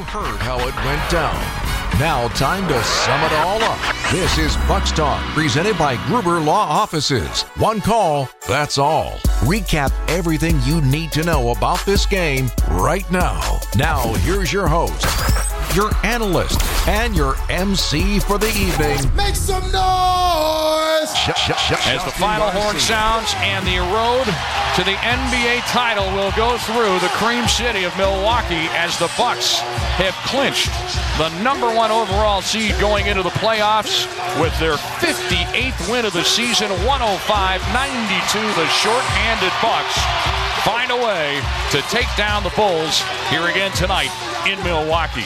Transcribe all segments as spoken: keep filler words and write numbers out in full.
heard how it went down. Now time to sum it all up. This is Bucs Talk, presented by Gruber Law Offices. One call, that's all. Recap everything you need to know about this game right now. Now, here's your host, your analyst, and your M C for the evening. Make some noise! Sh- sh- sh- As the final horn sounds and the road to the N B A title will go through the Cream City of Milwaukee as the Bucs have clinched the number one overall seed going into the playoffs with their fifty-eighth win of the season, one oh five ninety-two. The short-handed Bucs find a way to take down the Bulls here again tonight in Milwaukee.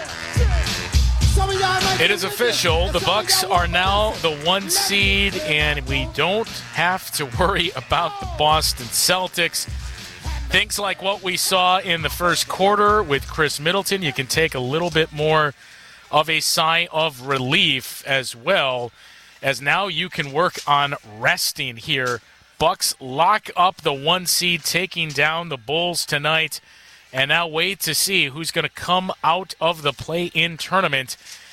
It is official. The Bucs are now the one seed, and we don't have to worry about the Boston Celtics. Things like what we saw in the first quarter with Chris Middleton, you can take a little bit more of a sigh of relief as well, as now you can work on resting here. Bucs lock up the one seed, taking down the Bulls tonight, and now wait to see who's going to come out of the play-in tournament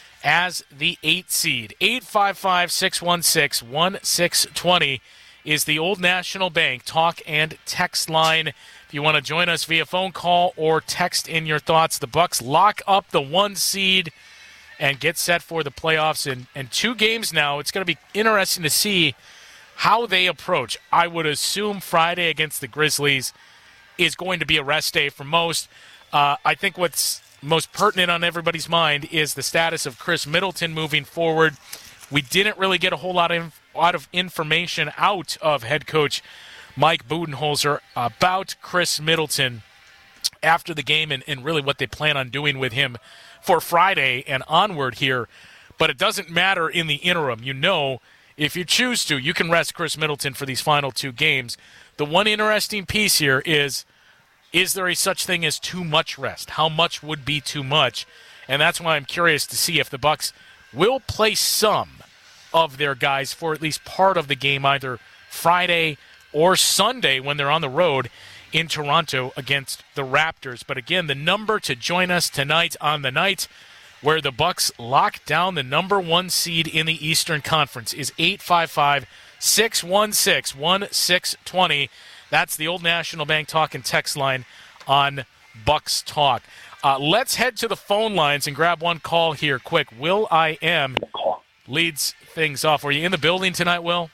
as the eight seed. eight five five, six one six, one six two zero is the Old National Bank talk and text line. If you want to join us via phone call or text in your thoughts, the Bucs lock up the one seed and get set for the playoffs in, in two games now. It's going to be interesting to see how they approach. I would assume Friday against the Grizzlies is going to be a rest day for most. Uh, I think what's most pertinent on everybody's mind is the status of Chris Middleton moving forward. We didn't really get a whole lot of, lot of information out of head coach Mike Budenholzer about Chris Middleton after the game and, and really what they plan on doing with him for Friday and onward here. But it doesn't matter in the interim. You know, if you choose to, you can rest Chris Middleton for these final two games. The one interesting piece here is, is there a such thing as too much rest? How much would be too much? And that's why I'm curious to see if the Bucs will play some of their guys for at least part of the game, either Friday or Sunday when they're on the road in Toronto against the Raptors. But again, the number to join us tonight on the night where the Bucs lock down the number one seed in the Eastern Conference is eight five five, six one six, one six two zero. That's the Old National Bank talk and text line on Bucs Talk. Uh, let's head to the phone lines and grab one call here quick. Will I Am leads things off. Were you in the building tonight, Will?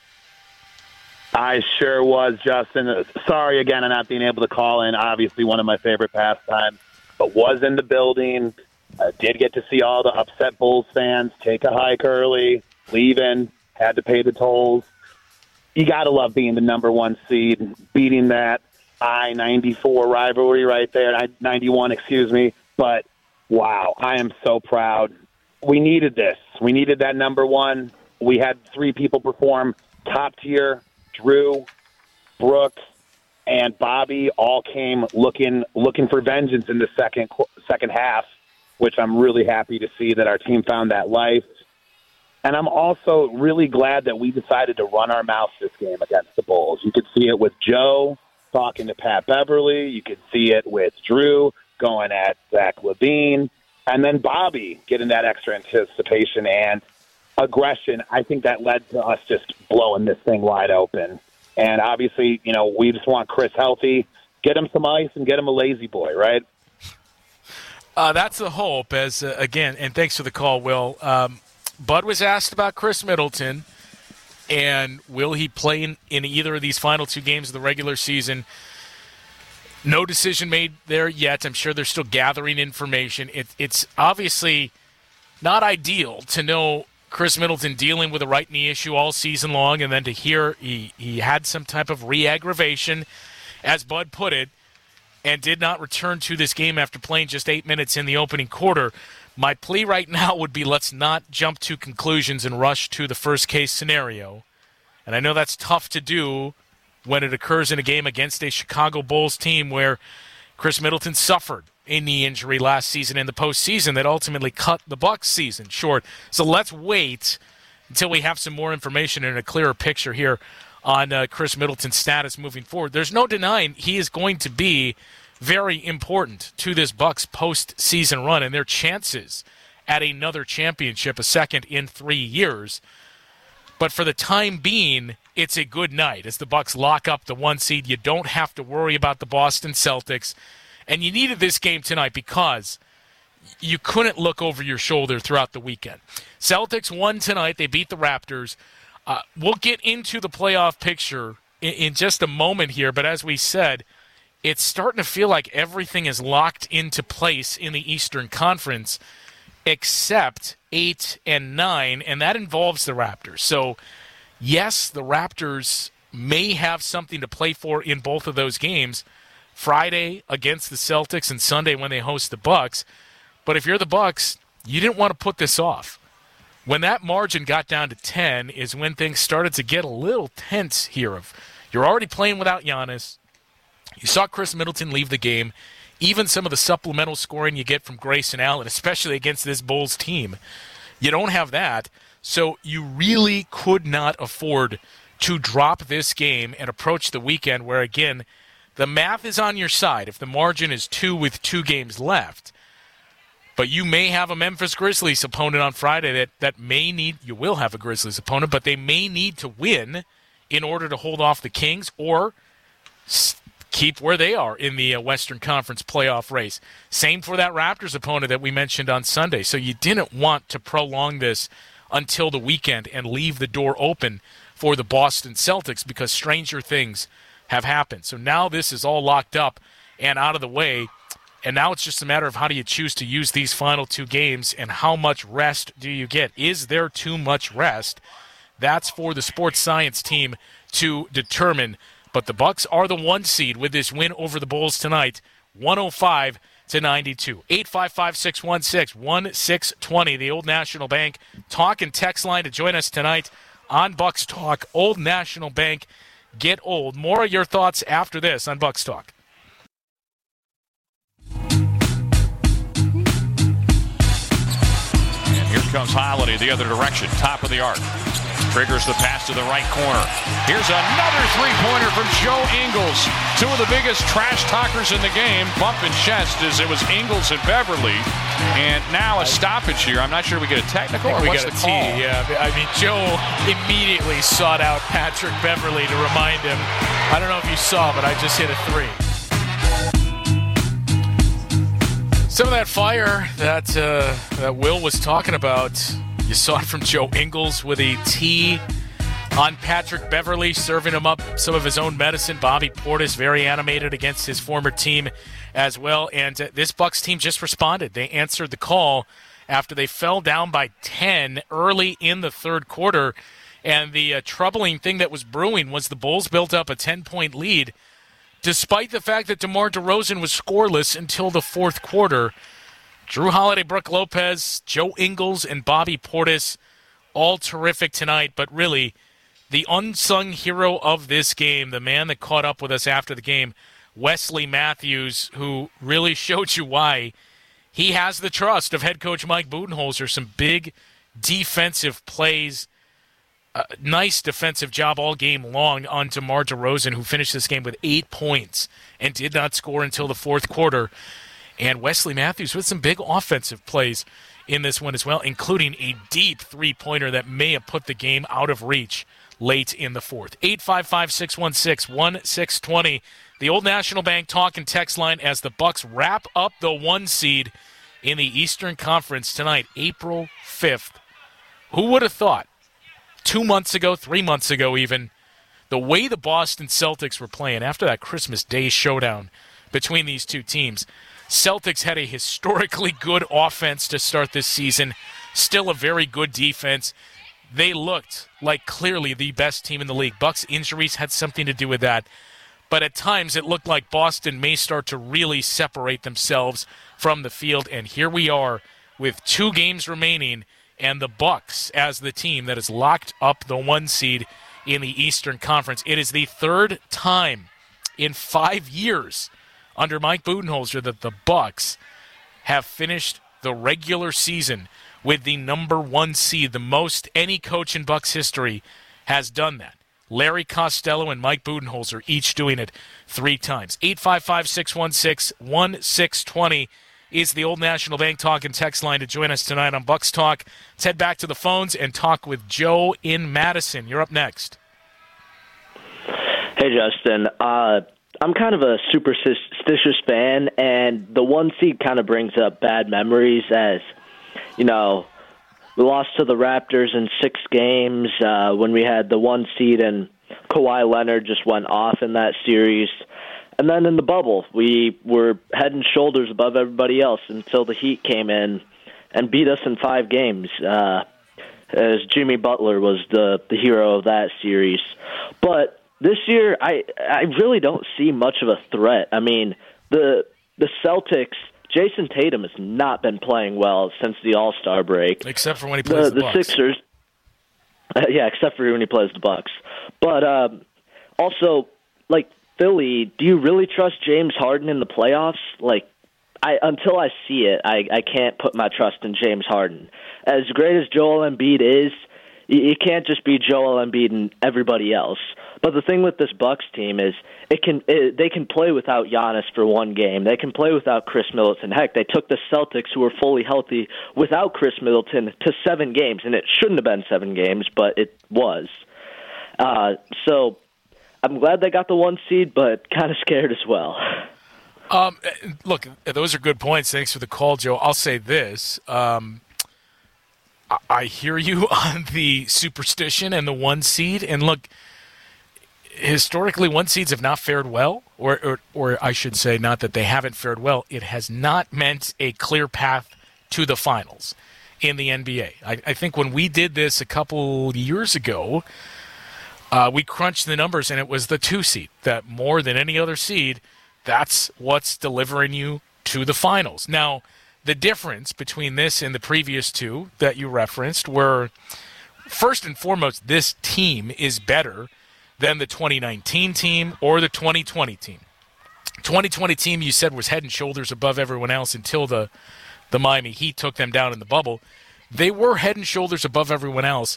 I sure was, Justin. Sorry again on not being able to call in. Obviously one of my favorite pastimes, but was in the building. Uh, did get to see all the upset Bulls fans take a hike early, leaving, had to pay the tolls. You got to love being the number one seed, beating that I ninety-four rivalry right there, I ninety-one, excuse me. But, wow, I am so proud. We needed this. We needed that number one. We had three people perform top tier. Drew, Brooks, and Bobby all came looking looking for vengeance in the second second half, which I'm really happy to see that our team found that life. And I'm also really glad that we decided to run our mouth this game against the Bulls. You could see it with Joe talking to Pat Beverly. You could see it with Drew going at Zach LaVine. And then Bobby getting that extra anticipation and aggression. I think that led to us just blowing this thing wide open. And obviously, you know, we just want Chris healthy. Get him some ice and get him a lazy boy, right? Uh, that's the hope. As uh, again, and thanks for the call, Will. Um, Bud was asked about Chris Middleton, and will he play in, in either of these final two games of the regular season? No decision made there yet. I'm sure they're still gathering information. It, it's obviously not ideal to know Chris Middleton dealing with a right knee issue all season long, and then to hear he, he had some type of re-aggravation, as Bud put it, and did not return to this game after playing just eight minutes in the opening quarter. My plea right now would be let's not jump to conclusions and rush to the first-case scenario. And I know that's tough to do when it occurs in a game against a Chicago Bulls team where Chris Middleton suffered a knee injury last season in the postseason that ultimately cut the Bucs season short. So let's wait until we have some more information and a clearer picture here on uh, Chris Middleton's status moving forward. There's no denying he is going to be very important to this Bucks postseason run and their chances at another championship, a second in three years. But for the time being, it's a good night as the Bucks lock up the one seed. You don't have to worry about the Boston Celtics. And you needed this game tonight because you couldn't look over your shoulder throughout the weekend. Celtics won tonight. They beat the Raptors. Uh, we'll get into the playoff picture in, in just a moment here, but as we said, it's starting to feel like everything is locked into place in the Eastern Conference except eight and nine, and that involves the Raptors. So, yes, the Raptors may have something to play for in both of those games, Friday against the Celtics and Sunday when they host the Bucks. But if you're the Bucks, you didn't want to put this off. When that margin got down to ten is when things started to get a little tense here. Of you're already playing without Giannis. You saw Chris Middleton leave the game. Even some of the supplemental scoring you get from Grayson Allen, especially against this Bulls team, you don't have that. So you really could not afford to drop this game and approach the weekend where, again, the math is on your side. If the margin is two with two games left, but you may have a Memphis Grizzlies opponent on Friday that, that may need, you will have a Grizzlies opponent, but they may need to win in order to hold off the Kings or keep where they are in the uh, Western Conference playoff race. Same for that Raptors opponent that we mentioned on Sunday. So you didn't want to prolong this until the weekend and leave the door open for the Boston Celtics because stranger things have happened. So now this is all locked up and out of the way, and now it's just a matter of how do you choose to use these final two games and how much rest do you get? Is there too much rest? That's for the sports science team to determine. But the Bucks are the one seed with this win over the Bulls tonight, one oh five to ninety-two. eight five five, six one six, one six two zero, the Old National Bank talk and text line to join us tonight on Bucks Talk. Old National Bank, get old. More of your thoughts after this on Bucks Talk. And here comes Holiday the other direction, top of the arc. Triggers the pass to the right corner. Here's another three-pointer from Joe Ingles. Two of the biggest trash talkers in the game, bumping chest as it was Ingles and Beverly. And now a stoppage here. I'm not sure we get a technical or we what's got the a call? T, yeah. I mean, Joe immediately sought out Patrick Beverly to remind him. I don't know if you saw, but I just hit a three. Some of that fire that uh, that Will was talking about, you saw it from Joe Ingles with a T on Patrick Beverly, serving him up some of his own medicine. Bobby Portis very animated against his former team as well. And uh, this Bucks team just responded. They answered the call after they fell down by ten early in the third quarter. And the uh, troubling thing that was brewing was the Bulls built up a ten-point lead, despite the fact that DeMar DeRozan was scoreless until the fourth quarter. Drew Holiday, Brook Lopez, Joe Ingles, and Bobby Portis, all terrific tonight. But really, the unsung hero of this game, the man that caught up with us after the game, Wesley Matthews, who really showed you why he has the trust of head coach Mike Budenholzer. Some big defensive plays, uh, nice defensive job all game long on DeMar DeRozan, who finished this game with eight points and did not score until the fourth quarter. And Wesley Matthews with some big offensive plays in this one as well, including a deep three-pointer that may have put the game out of reach late in the fourth. eight five five, six one six, one six two zero, the Old National Bank talk and text line as the Bucks wrap up the one seed in the Eastern Conference tonight, April fifth. Who would have thought two months ago, three months ago even, the way the Boston Celtics were playing after that Christmas Day showdown between these two teams, Celtics had a historically good offense to start this season, still a very good defense. They looked like clearly the best team in the league. Bucks injuries had something to do with that. But at times it looked like Boston may start to really separate themselves from the field. And here we are with two games remaining and the Bucks as the team that has locked up the one seed in the Eastern Conference. It is the third time in five years under Mike Budenholzer that the Bucks have finished the regular season with the number one seed. The most any coach in Bucks history has done that. Larry Costello and Mike Budenholzer each doing it three times. eight five five, six one six, one six two zero is the Old National Bank talk and text line to join us tonight on Bucks Talk. Let's head back to the phones and talk with Joe in Madison. You're up next. Hey, Justin. Uh, I'm kind of a superstitious fan, and the one seed kind of brings up bad memories as, you know, we lost to the Raptors in six games uh, when we had the one seed, and Kawhi Leonard just went off in that series. And then in the bubble, we were head and shoulders above everybody else until the Heat came in and beat us in five games, uh, as Jimmy Butler was the, the hero of that series. But this year, I I really don't see much of a threat. I mean, the the Celtics, Jason Tatum has not been playing well since the All-Star break. Except for when he plays the, the, the Bucks. Sixers. Uh, yeah, except for when he plays the Bucks. But um, also, like, Philly, do you really trust James Harden in the playoffs? Like, I until I see it, I, I can't put my trust in James Harden. As great as Joel Embiid is, you can't just be Joel Embiid and everybody else. But the thing with this Bucks team is it can it, they can play without Giannis for one game. They can play without Chris Middleton. Heck, they took the Celtics, who were fully healthy, without Chris Middleton to seven games, and it shouldn't have been seven games, but it was. Uh, so I'm glad they got the one seed, but kind of scared as well. Um, look, those are good points. Thanks for the call, Joe. I'll say this. Um, I, I hear you on the superstition and the one seed, and look, historically, one seeds have not fared well, or, or or I should say not that they haven't fared well. It has not meant a clear path to the finals in the N B A. I, I think when we did this a couple years ago, uh, we crunched the numbers, and it was the two seed that more than any other seed, that's what's delivering you to the finals. Now, the difference between this and the previous two that you referenced were, first and foremost, this team is better than the twenty nineteen team or the twenty twenty team. twenty twenty team, you said, was head and shoulders above everyone else until the, the Miami Heat took them down in the bubble. They were head and shoulders above everyone else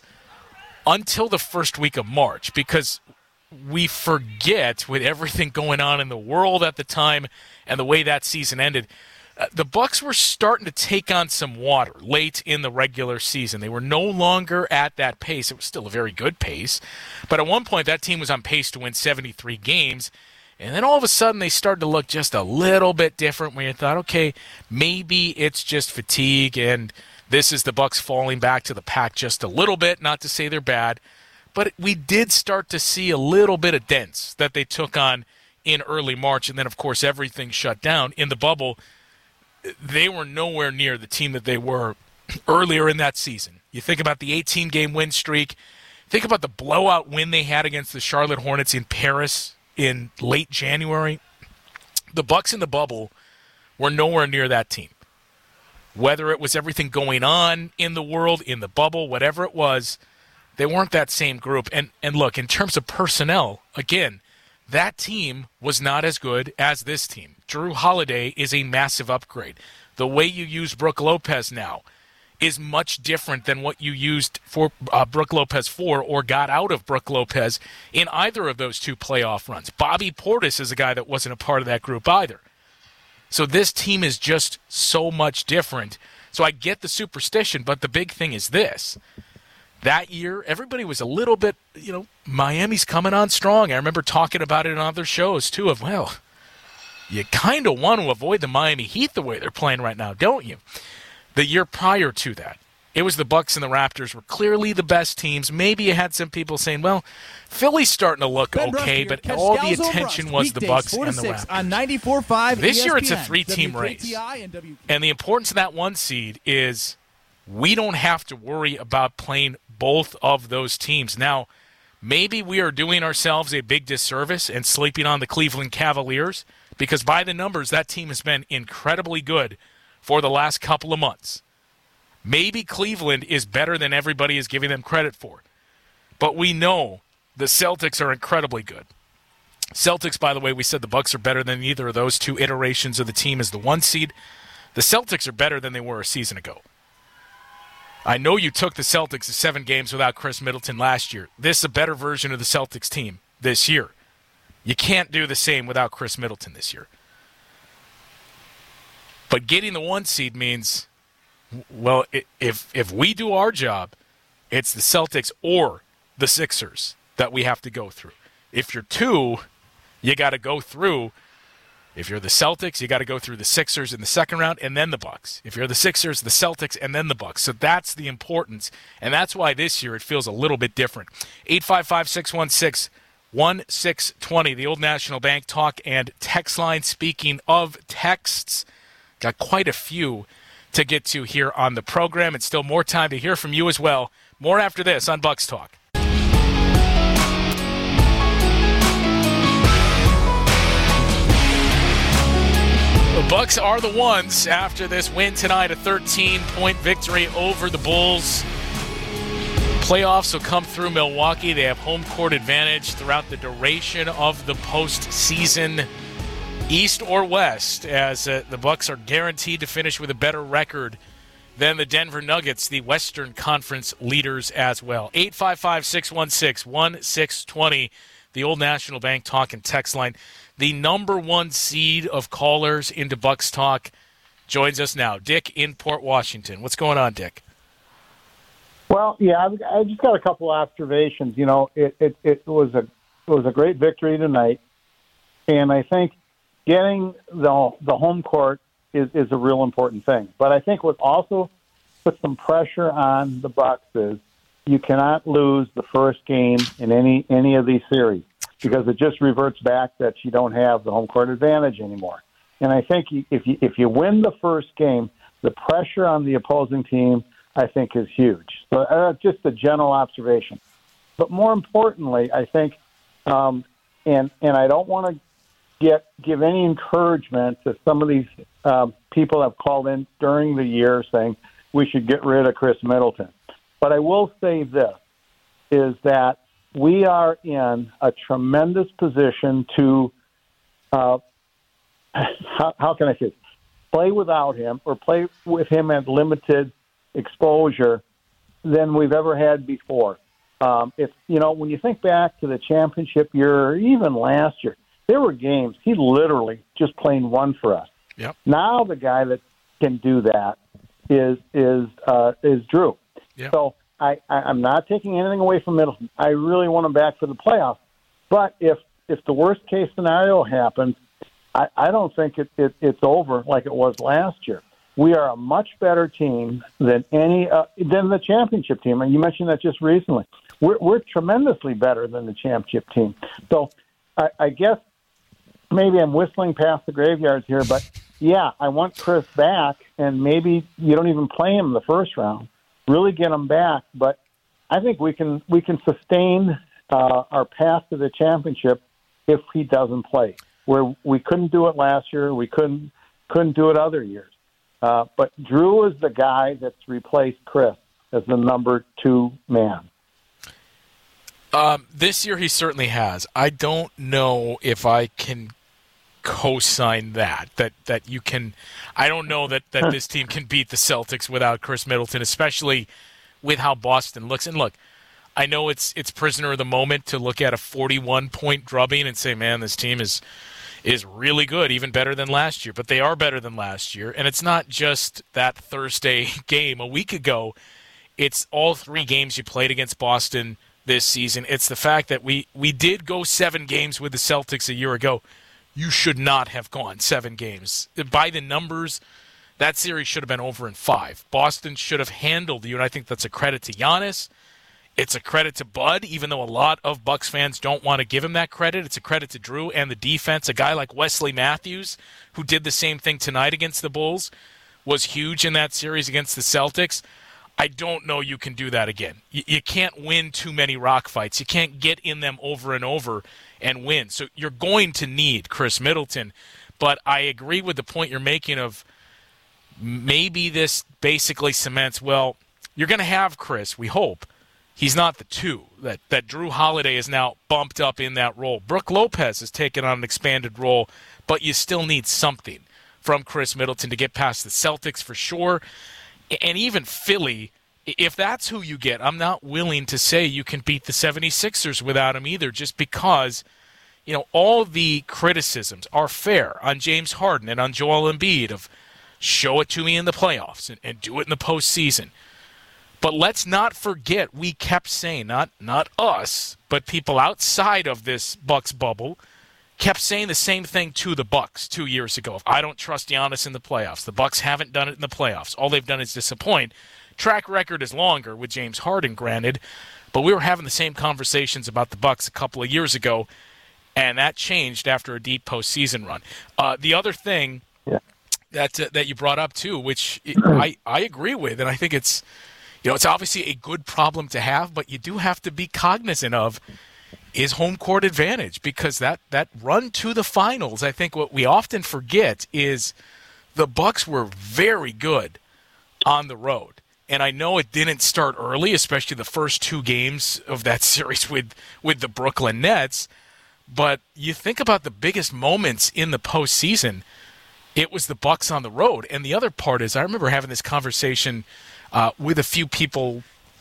until the first week of March, because we forget, with everything going on in the world at the time and the way that season ended, uh, the Bucks were starting to take on some water late in the regular season. They were no longer at that pace. It was still a very good pace, but at one point that team was on pace to win seventy-three games, and then all of a sudden they started to look just a little bit different, where you thought, okay, maybe it's just fatigue and this is the Bucks falling back to the pack just a little bit. Not to say they're bad, but we did start to see a little bit of dents that they took on in early March, and then, of course, everything shut down. In the bubble, they were nowhere near the team that they were earlier in that season. You think about the eighteen-game win streak. Think about the blowout win they had against the Charlotte Hornets in Paris in late January. The Bucks in the bubble were nowhere near that team. Whether it was everything going on in the world, in the bubble, whatever it was, they weren't that same group. And and look, in terms of personnel, again, that team was not as good as this team. Drew Holiday is a massive upgrade. The way you use Brook Lopez now is much different than what you used for uh, Brook Lopez for or got out of Brook Lopez in either of those two playoff runs. Bobby Portis is a guy that wasn't a part of that group either. So this team is just so much different. So I get the superstition, but the big thing is this. That year, everybody was a little bit, you know, Miami's coming on strong. I remember talking about it in other shows, too, of, well, you kind of want to avoid the Miami Heat the way they're playing right now, don't you? The year prior to that, it was the Bucks and the Raptors were clearly the best teams. Maybe you had some people saying, well, Philly's starting to look Ben okay, Rush, but all the attention was the Bucks and the Raptors. On ninety-four point five this E S P N, year it's a three-team race. And, w- and the importance of that one seed is we don't have to worry about playing both of those teams. Now, maybe we are doing ourselves a big disservice and sleeping on the Cleveland Cavaliers, because by the numbers, that team has been incredibly good for the last couple of months. Maybe Cleveland is better than everybody is giving them credit for. But we know the Celtics are incredibly good. Celtics, by the way, we said the Bucks are better than either of those two iterations of the team as the one seed. The Celtics are better than they were a season ago. I know you took the Celtics to seven games without Chris Middleton last year. This is a better version of the Celtics team this year. You can't do the same without Chris Middleton this year. But getting the one seed means, well, if if we do our job, it's the Celtics or the Sixers that we have to go through. If you're two, you got to go through. If you're the Celtics, you got to go through the Sixers in the second round and then the Bucks. If you're the Sixers, the Celtics, and then the Bucks. So that's the importance, and that's why this year it feels a little bit different. eight five five, six one six, one six two zero, the Old National Bank talk and text line. Speaking of texts, got quite a few to get to here on the program, and still more time to hear from you as well. More after this on Bucks Talk. The Bucks are the ones after this win tonight, a thirteen-point victory over the Bulls. Playoffs will come through Milwaukee. They have home court advantage throughout the duration of the postseason, East or West, as uh, the Bucks are guaranteed to finish with a better record than the Denver Nuggets, the Western Conference leaders as well. eight five five, six one six, one six two zero, the Old National Bank talk and text line. The number one seed of callers into Bucks Talk joins us now. Dick in Port Washington. What's going on, Dick? Well, yeah, I've, I just got a couple of observations. You know, it, it, it was a it was a great victory tonight, and I think getting the the home court is, is a real important thing. But I think what also puts some pressure on the Bucks is you cannot lose the first game in any any of these series, because it just reverts back that you don't have the home court advantage anymore. And I think if you if you win the first game, the pressure on the opposing team, I think, is huge. So uh, just a general observation. But more importantly, I think, um, and and I don't want to get give any encouragement to some of these uh, people that have called in during the year saying we should get rid of Chris Middleton. But I will say this, is that we are in a tremendous position to, uh, how, how can I say it, play without him or play with him at limited exposure than we've ever had before. Um, if you know, when you think back to the championship year, or even last year, there were games he literally just plain won for us. Yep. Now the guy that can do that is is uh, is Drew. Yep. So I, I, I'm not taking anything away from Middleton. I really want him back for the playoffs. But if if the worst case scenario happens, I, I don't think it, it, it's over like it was last year. We are a much better team than any uh, than the championship team, and you mentioned that just recently. We're, we're tremendously better than the championship team. So I, I guess maybe I'm whistling past the graveyards here, but yeah, I want Chris back, and maybe you don't even play him in the first round. Really get him back, but I think we can we can sustain uh, our path to the championship if he doesn't play. Where we couldn't do it last year, we couldn't couldn't do it other years. Uh, but Drew is the guy that's replaced Chris as the number two man. Um, this year he certainly has. I don't know if I can co-sign that, that that you can. I don't know that, that this team can beat the Celtics without Chris Middleton, especially with how Boston looks. And look, I know it's it's prisoner of the moment to look at a forty-one point drubbing and say, man, this team is is really good, even better than last year. But they are better than last year. And it's not just that Thursday game a week ago. It's all three games you played against Boston this season. It's the fact that we, we did go seven games with the Celtics a year ago. You should not have gone seven games. By the numbers, that series should have been over in five. Boston should have handled you, and I think that's a credit to Giannis. It's a credit to Bud, even though a lot of Bucks fans don't want to give him that credit. It's a credit to Drew and the defense. A guy like Wesley Matthews, who did the same thing tonight against the Bulls, was huge in that series against the Celtics. I don't know you can do that again. You, you can't win too many rock fights. You can't get in them over and over and win. So you're going to need Chris Middleton. But I agree with the point you're making of maybe this basically cements, well, you're going to have Chris, we hope. He's not the two. That that Drew Holiday is now bumped up in that role. Brook Lopez has taken on an expanded role, but you still need something from Chris Middleton to get past the Celtics for sure. And even Philly if that's who you get, I'm not willing to say you can beat the seventy-sixers without him either, just because, you know, all the criticisms are fair on James Harden and on Joel Embiid of show it to me in the playoffs and, and do it in the postseason. But let's not forget, we kept saying, not not us, but people outside of this Bucks bubble kept saying the same thing to the Bucks two years ago. If I don't trust Giannis in the playoffs, the Bucks haven't done it in the playoffs. All they've done is disappoint. Track record is longer with James Harden, granted, but we were having the same conversations about the Bucks a couple of years ago, and that changed after a deep postseason run. Uh, the other thing yeah. that uh, that you brought up too, which I, I agree with, and I think it's you know it's obviously a good problem to have, but you do have to be cognizant of is home court advantage, because that that run to the finals, I think what we often forget is the Bucks were very good on the road. And I know it didn't start early, especially the first two games of that series with, with the Brooklyn Nets. But you think about the biggest moments in the postseason, it was the Bucks on the road. And the other part is, I remember having this conversation uh, with a few people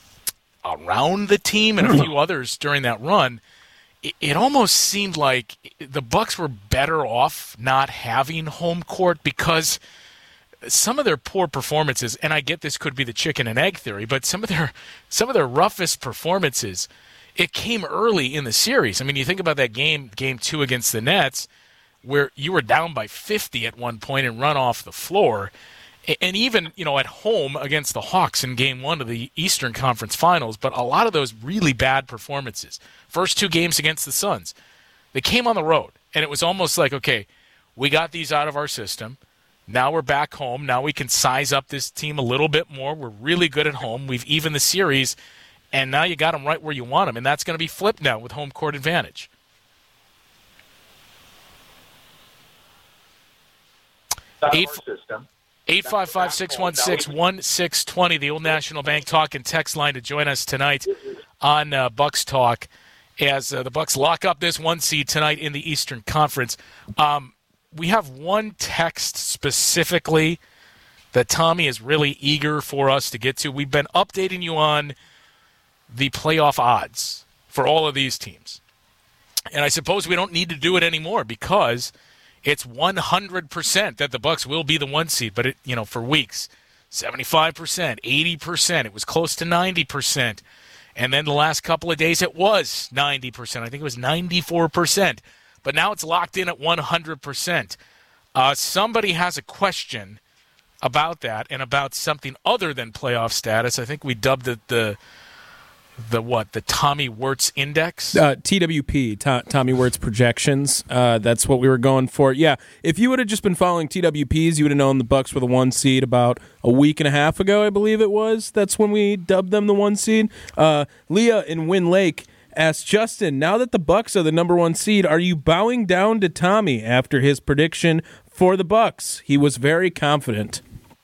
around the team and a few others during that run. It, it almost seemed like the Bucks were better off not having home court, because some of their poor performances, and I get this could be the chicken and egg theory, but some of their some of their roughest performances, it came early in the series. I mean, you think about that game, game two against the Nets, where you were down by fifty at one point and run off the floor. And even, you know, at home against the Hawks in game one of the Eastern Conference Finals, but a lot of those really bad performances, first two games against the Suns, they came on the road. And it was almost like, okay, we got these out of our system. Now we're back home. Now we can size up this team a little bit more. We're really good at home. We've evened the series, and now you got them right where you want them, and that's going to be flipped now with home court advantage. eight five five, six one six, one six two zero, the Old National Bank Talk and Text line to join us tonight on uh, Bucks Talk as uh, the Bucks lock up this one seed tonight in the Eastern Conference. Um, We have one text specifically that Tommy is really eager for us to get to. We've been updating you on the playoff odds for all of these teams. And I suppose we don't need to do it anymore, because it's one hundred percent that the Bucks will be the one seed. But, it, you know, for weeks, seventy-five percent, eighty percent. It was close to ninety percent. And then the last couple of days it was ninety percent. I think it was ninety-four percent. But now it's locked in at one hundred percent. Uh, somebody has a question about that and about something other than playoff status. I think we dubbed it the, the what, the Tommy Wirtz Index? Uh, T W P, to- Tommy Wirtz Projections. Uh, that's what we were going for. Yeah, if you would have just been following T W Ps, you would have known the Bucks were the one seed about a week and a half ago, I believe it was. That's when we dubbed them the one seed. Uh, Leah in Wynn Lake asked, Justin, now that the Bucks are the number one seed, are you bowing down to Tommy after his prediction for the Bucks? He was very confident.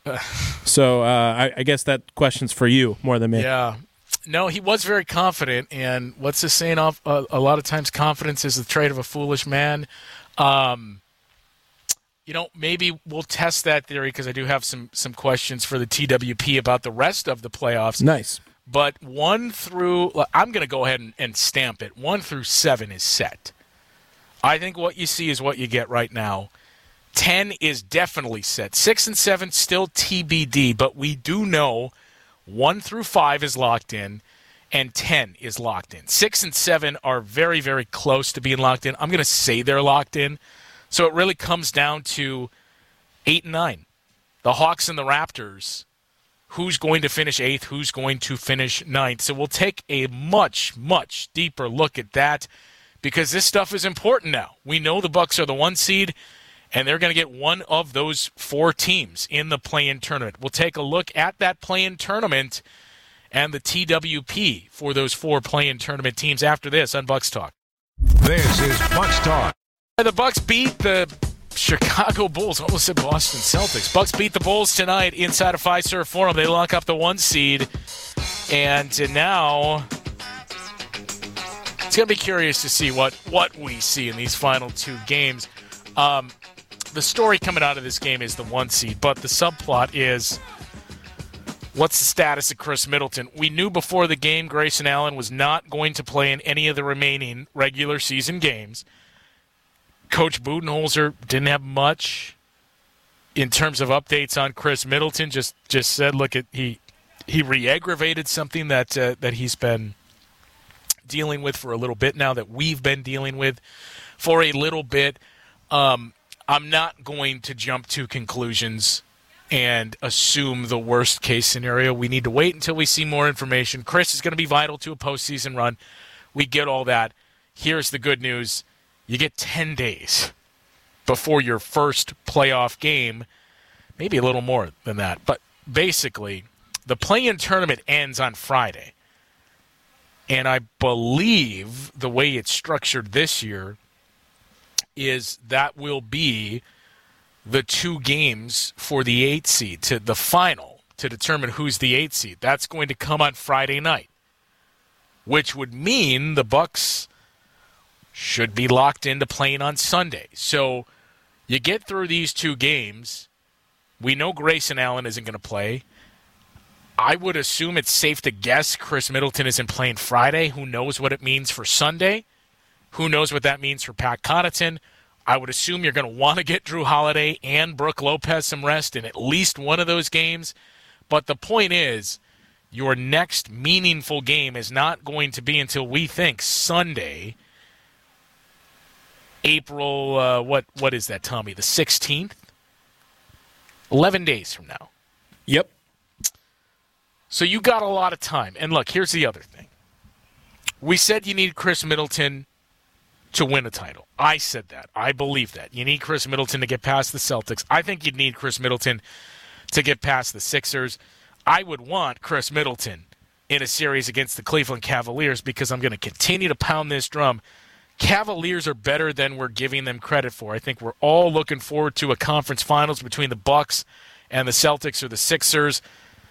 So uh, I, I guess that question's for you more than me. Yeah. No, he was very confident, and what's the saying? Off uh, a lot of times, confidence is the trait of a foolish man. Um, you know, maybe we'll test that theory, because I do have some some questions for the T W P about the rest of the playoffs. Nice. But one through, I'm going to go ahead and, and stamp it. One through seven is set. I think what you see is what you get right now. Ten is definitely set. Six and seven still T B D, but we do know one through five is locked in, and ten is locked in. Six and seven are very, very close to being locked in. I'm going to say they're locked in. So it really comes down to eight and nine. The Hawks and the Raptors. Who's going to finish eighth? Who's going to finish ninth? So we'll take a much, much deeper look at that, because this stuff is important now. We know the Bucks are the one seed, and they're going to get one of those four teams in the play-in tournament. We'll take a look at that play-in tournament and the T W P for those four play-in tournament teams after this on Bucks Talk. This is Bucks Talk. The Bucks beat the Chicago Bulls, almost said Boston Celtics. Bucks beat the Bulls tonight inside of Fiserv Forum. They lock up the one seed, and now it's going to be curious to see what, what we see in these final two games. Um, the story coming out of this game is the one seed, but the subplot is what's the status of Chris Middleton? We knew before the game Grayson Allen was not going to play in any of the remaining regular season games. Coach Budenholzer didn't have much in terms of updates on Chris Middleton. Just just said, look, at he he re-aggravated something that uh, that he's been dealing with for a little bit now, that we've been dealing with for a little bit. Um, I'm not going to jump to conclusions and assume the worst case scenario. We need to wait until we see more information. Chris is going to be vital to a postseason run. We get all that. Here's the good news. You get ten days before your first playoff game, maybe a little more than that. But basically, the play-in tournament ends on Friday. And I believe the way it's structured this year is that will be the two games for the eighth seed, to the final, to determine who's the eighth seed. That's going to come on Friday night, which would mean the Bucks should be locked into playing on Sunday. So you get through these two games. We know Grayson Allen isn't going to play. I would assume it's safe to guess Chris Middleton isn't playing Friday. Who knows what it means for Sunday? Who knows what that means for Pat Connaughton? I would assume you're going to want to get Drew Holiday and Brooke Lopez some rest in at least one of those games. But the point is, your next meaningful game is not going to be until we think Sunday, April, uh, what what is that, Tommy, the sixteenth? eleven days from now. Yep. So you got a lot of time. And look, here's the other thing. We said you need Chris Middleton to win a title. I said that. I believe that. You need Chris Middleton to get past the Celtics. I think you'd need Chris Middleton to get past the Sixers. I would want Chris Middleton in a series against the Cleveland Cavaliers, because I'm going to continue to pound this drum. Cavaliers are better than we're giving them credit for. I think we're all looking forward to a conference finals between the Bucks and the Celtics or the Sixers.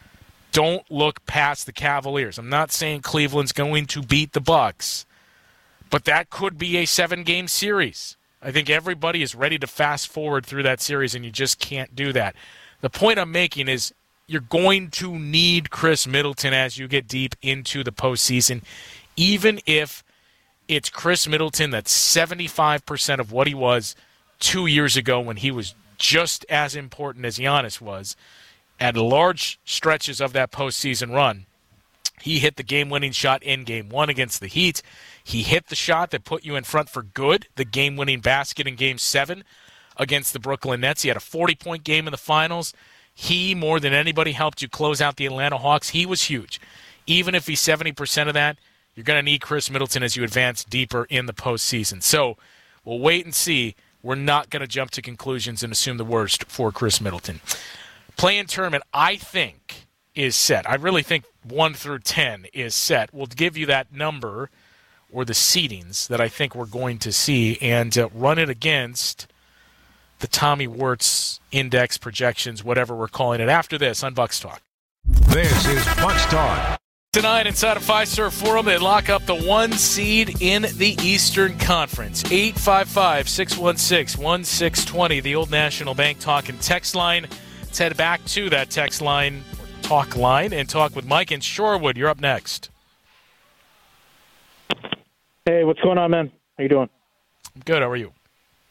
Don't look past the Cavaliers. I'm not saying Cleveland's going to beat the Bucks, but that could be a seven-game series. I think everybody is ready to fast forward through that series, and you just can't do that. The point I'm making is you're going to need Chris Middleton as you get deep into the postseason, even if it's Chris Middleton that's seventy-five percent of what he was two years ago when he was just as important as Giannis was. At large stretches of that postseason run, he hit the game-winning shot in Game one against the Heat. He hit the shot that put you in front for good, the game-winning basket in Game seven against the Brooklyn Nets. He had a forty-point game in the finals. He, more than anybody, helped you close out the Atlanta Hawks. He was huge. Even if he's seventy percent of that, you're going to need Chris Middleton as you advance deeper in the postseason. So we'll wait and see. We're not going to jump to conclusions and assume the worst for Chris Middleton. Play-in tournament, I think, is set. I really think one through ten is set. We'll give you that number or the seedings that I think we're going to see and uh, run it against the Tommy Wirtz index projections, whatever we're calling it, after this on Bucks Talk. This is Bucks Talk. Tonight inside a Fiserv Forum, they lock up the one seed in the Eastern Conference. eight five five, six one six, one six two zero, the Old National Bank talk and text line. Let's head back to that text line, or talk line, and talk with Mike in Shorewood. You're up next. Hey, what's going on, man? How you doing? I'm good. How are you?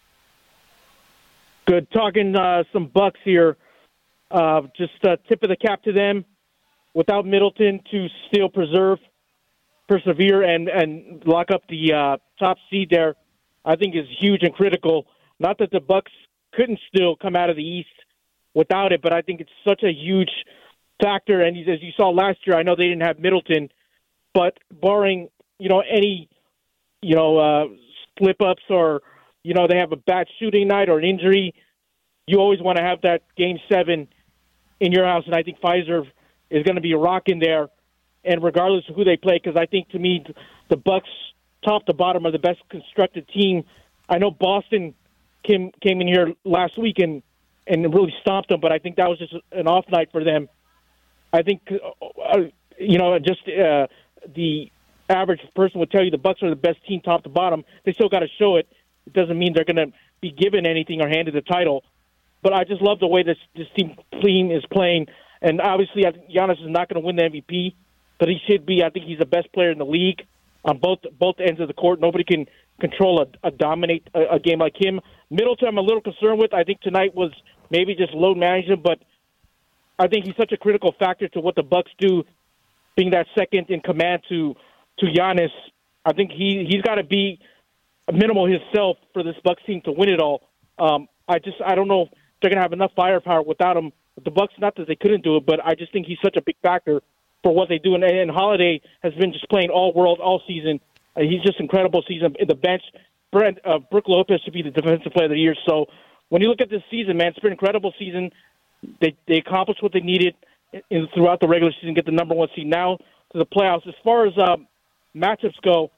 Good. Talking uh, some Bucks here. Uh, just uh, tip of the cap to them. Without Middleton to still preserve, persevere, and, and lock up the uh, top seed there, I think is huge and critical. Not that the Bucks couldn't still come out of the East without it, but I think it's such a huge factor. And as you saw last year, I know they didn't have Middleton, but barring, you know, any, you know, uh, slip-ups or, you know, they have a bad shooting night or an injury, you always want to have that game seven in your house. And I think Fiserv is going to be a rock in there, and regardless of who they play, because I think, to me, the Bucks, top to bottom, are the best constructed team. I know Boston came came in here last week and, and really stomped them, but I think that was just an off night for them. I think, uh, you know, just uh, the average person would tell you the Bucks are the best team top to bottom. They still got to show it. It doesn't mean they're going to be given anything or handed the title. But I just love the way this this team, team is playing. And obviously, I think Giannis is not going to win the M V P, but he should be. I think he's the best player in the league on both both ends of the court. Nobody can control a, a dominate a, a game like him. Middleton, I'm a little concerned with. I think tonight was maybe just load management, but I think he's such a critical factor to what the Bucks do, being that second in command to to Giannis. I think he he's got to be minimal himself for this Bucks team to win it all. Um, I just I don't know if they're gonna have enough firepower without him. The Bucks, not that they couldn't do it, but I just think he's such a big factor for what they do. And, and Holiday has been just playing all world all season. Uh, he's just incredible season in the bench. Brent uh, Brook Lopez should be the defensive player of the year. So when you look at this season, man, it's been an incredible season. They they accomplished what they needed in, in, throughout the regular season, get the number one seed. Now to the playoffs. As far as um, matchups go,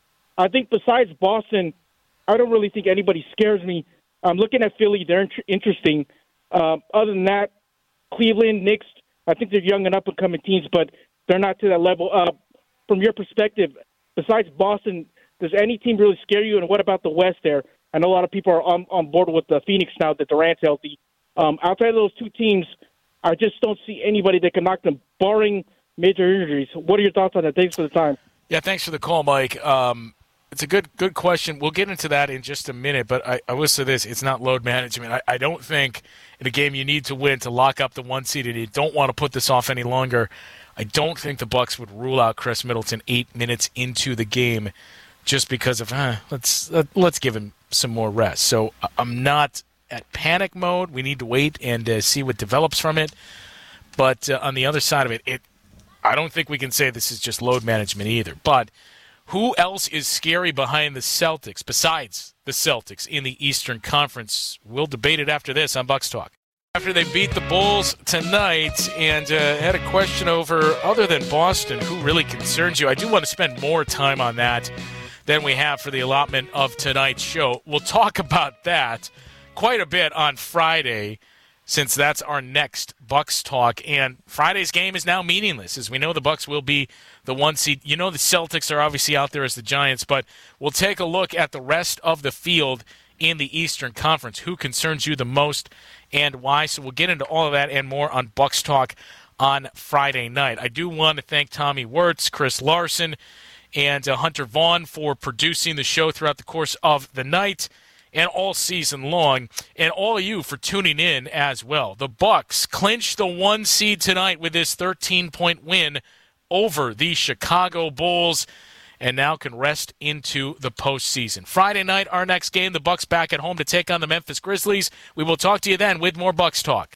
I think besides Boston, I don't really think anybody scares me. I'm looking at Philly; they're int- interesting. Um, other than that, Cleveland, Knicks, I think they're young and up-and-coming teams, but they're not to that level. Uh, from your perspective, besides Boston, does any team really scare you? And what about the West there? I know a lot of people are on, on board with the Phoenix now that Durant's healthy. Um, outside of those two teams, I just don't see anybody that can knock them, barring major injuries. What are your thoughts on that? Thanks for the time. Yeah, thanks for the call, Mike. Um, it's a good good question. We'll get into that in just a minute, but I, I will say this. It's not load management. I, I don't think in a game you need to win to lock up the one seed, and you don't want to put this off any longer. I don't think the Bucks would rule out Chris Middleton eight minutes into the game just because of, huh, let's, uh, let's give him some more rest. So I'm not at panic mode. We need to wait and uh, see what develops from it. But uh, on the other side of it, it, I don't think we can say this is just load management either. But who else is scary behind the Celtics besides the Celtics in the Eastern Conference? We'll debate it after this on Bucks Talk. After they beat the Bulls tonight and uh, had a question over, other than Boston, who really concerns you? I do want to spend more time on that than we have for the allotment of tonight's show. We'll talk about that quite a bit on Friday, since that's our next Bucks Talk. And Friday's game is now meaningless, as we know the Bucks will be the one seed. You know the Celtics are obviously out there as the Giants, but we'll take a look at the rest of the field in the Eastern Conference. Who concerns you the most and why? So we'll get into all of that and more on Bucks Talk on Friday night. I do want to thank Tommy Wirtz, Chris Larson, and uh, Hunter Vaughn for producing the show throughout the course of the night and all season long, and all of you for tuning in as well. The Bucks clinched the one seed tonight with this thirteen-point win over the Chicago Bulls, and now can rest into the postseason. Friday night, our next game, the Bucks back at home to take on the Memphis Grizzlies. We will talk to you then with more Bucks Talk.